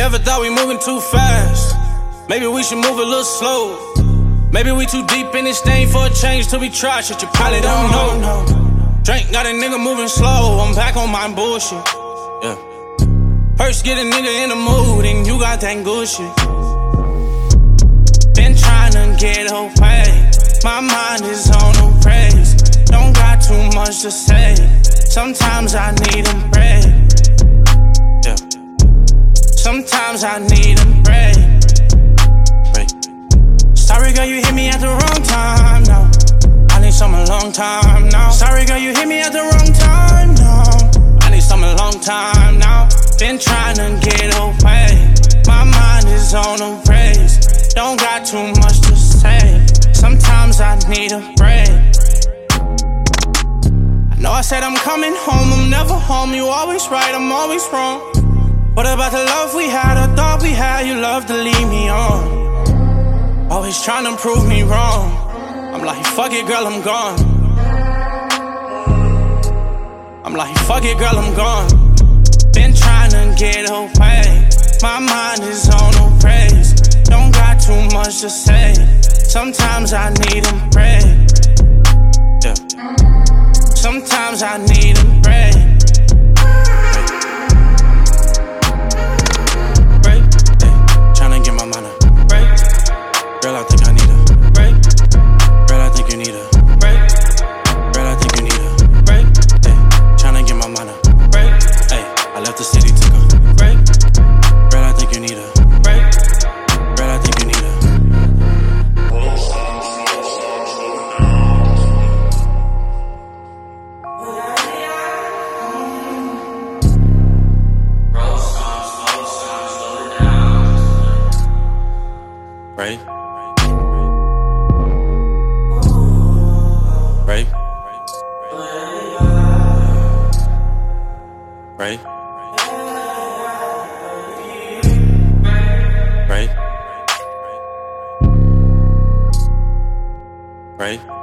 ever thought we moving too fast? Maybe we should move a little slow. Maybe we too deep in this thing for a change till we try shit you probably don't know. Drink got a nigga moving slow, I'm back on my bullshit. Yeah. First get a nigga in the mood and you got that good shit. Been tryna get away, my mind is on the praise. Don't got too much to say, sometimes I need a break. Yeah. Sometimes I need a break. Sorry girl, you hit me at the wrong time now. I need some a long time now. Sorry girl, you hit me at the wrong time now. I need some a long time now. Been tryna get away, my mind is on a race. Don't got too much to say, sometimes I need a break. I know I said I'm coming home, I'm never home. You always right, I'm always wrong. What about the love we had, I thought we had? You love to leave me on, always tryna prove me wrong. I'm like, fuck it, girl, I'm gone. I'm like, fuck it, girl, I'm gone. Been tryna get away, my mind is on a race. Don't got too much to say, sometimes I need a break. Yeah. Sometimes I need a break. Break, hey, tryna get my mind a break. Girl, I think I need a break. Girl, I think you need a break. Girl, I think you need a break. Hey, tryna get my mind a break. Hey, I left the city, took a break. Girl, I think you need a break. Girl, I think you need a right. Right. Right. Right. Right.